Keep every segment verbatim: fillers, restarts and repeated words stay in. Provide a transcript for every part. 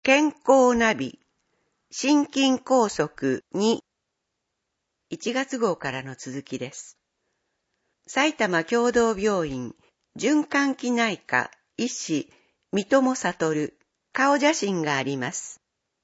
健康ナビ、心筋梗塞に、いちがつ号からの続きです。埼玉協同病院循環器内科医師三友悟顔写真があります。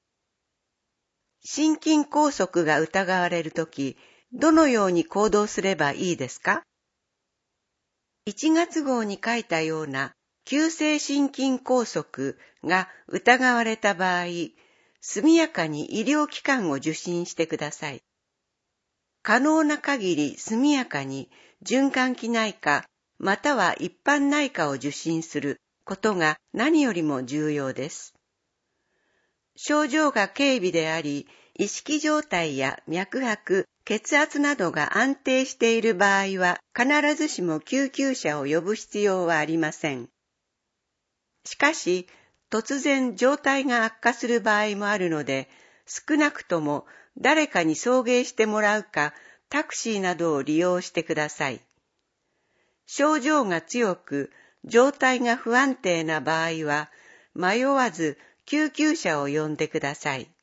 心筋梗塞が疑われるとき、どのように行動すればいいですか？いちがつ号に書いたような急性心筋梗塞が疑われた場合、速やかに医療機関を受診してください。可能な限り速やかに循環器内科または一般内科を受診することが何よりも重要です。症状が軽微であり、意識状態や脈拍、血圧などが安定している場合は必ずしも救急車を呼ぶ必要はありません。しかし、突然状態が悪化する場合もあるので、少なくとも誰かに送迎してもらうか、タクシーなどを利用してください。症状が強く、状態が不安定な場合は、迷わず救急車を呼んでください。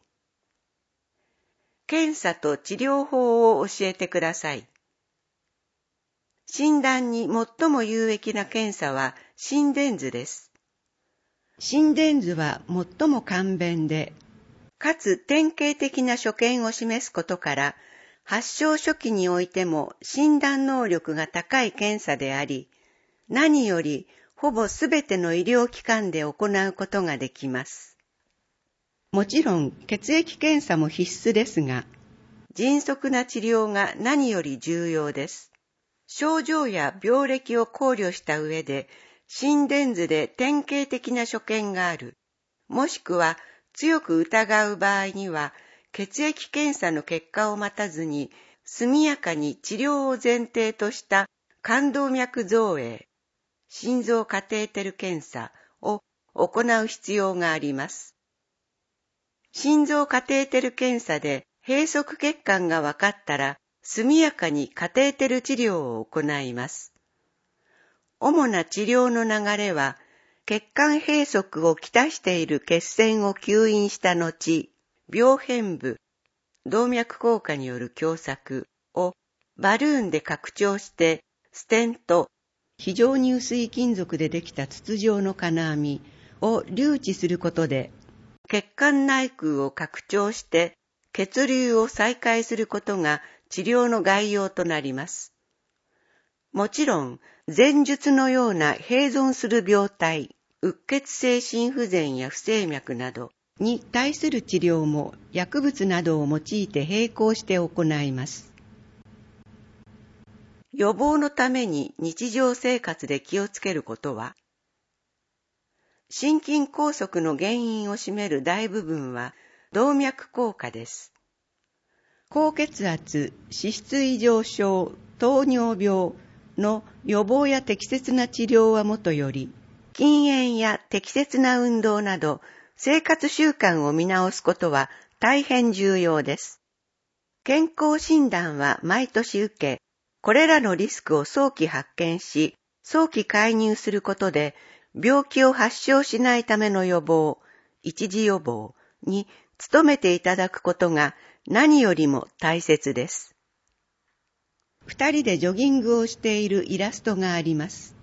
検査と治療法を教えてください。診断に最も有益な検査は心電図です。心電図は最も簡便で、かつ典型的な所見を示すことから、発症初期においても診断能力が高い検査であり、何よりほぼすべての医療機関で行うことができます。もちろん血液検査も必須ですが、迅速な治療が何より重要です。症状や病歴を考慮した上で、心電図で典型的な所見がある、もしくは強く疑う場合には、血液検査の結果を待たずに、速やかに治療を前提とした冠動脈造影、心臓カテーテル検査を行う必要があります。心臓カテーテル検査で閉塞血管が分かったら、速やかにカテーテル治療を行います。主な治療の流れは、血管閉塞をきたしている血栓を吸引した後、病変部、動脈硬化による狭窄をバルーンで拡張して、ステント、非常に薄い金属でできた筒状の金網を留置することで、血管内腔を拡張して血流を再開することが治療の概要となります。もちろん、前述のような併存する病態、うっ血性心不全や不整脈などに対する治療も薬物などを用いて並行して行います。予防のために日常生活で気をつけることは、心筋梗塞の原因を占める大部分は動脈硬化です。高血圧、脂質異常症、糖尿病の予防や適切な治療はもとより、禁煙や適切な運動など生活習慣を見直すことは大変重要です。健康診断は毎年受け、これらのリスクを早期発見し、早期介入することで、病気を発症しないための予防、一時予防に努めていただくことが何よりも大切です。二人でジョギングをしているイラストがあります。